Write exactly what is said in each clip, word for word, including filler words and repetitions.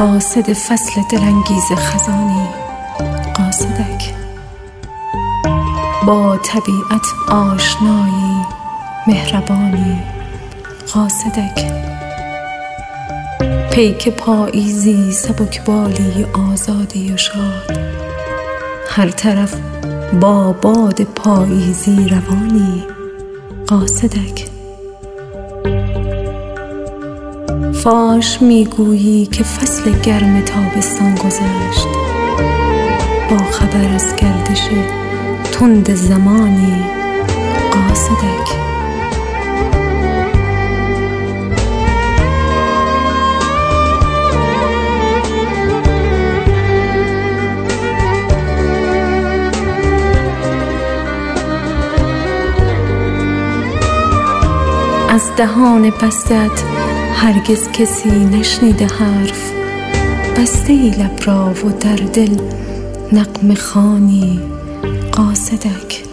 قاصد فصل دلانگیز خزانی، قاصدک. با طبیعت آشنایی، مهربانی، قاصدک. پیک پاییزی، سبکبالی، آزادی و شاد، هر طرف با باد پاییزی روانی، قاصدک. فاش میگویی که فصل گرم تابستان گذشت، با خبر از گردش تند زمانی، قاصدک. از دهان بستت هرگز کسی نشنیده حرف، بسته ای لب را و در دل نغمه خوانی، قاصدک.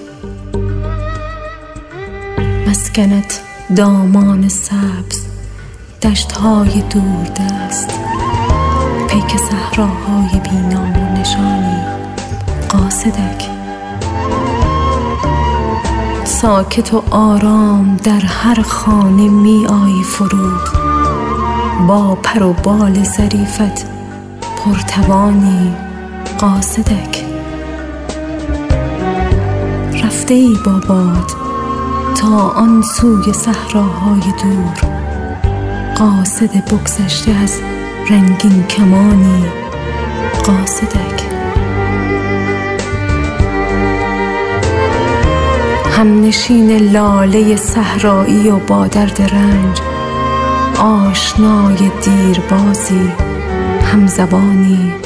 مسکنت دامان سبز، دشت‌های دوردست، پیک صحراهای بی‌نام و نشانی، قاصدک. ساکت و آرام در هر خانه می آیی فرود، با پر و بال ظریفت پرتوانی، قاصدک. رفته ای با باد تا آن سوی صحراهای دور، قاصد بگذشته از رنگین کمانی، قاصدک. همنشین لاله صحرایی و با درد رنج، آشنای دیربازی، همزبانی،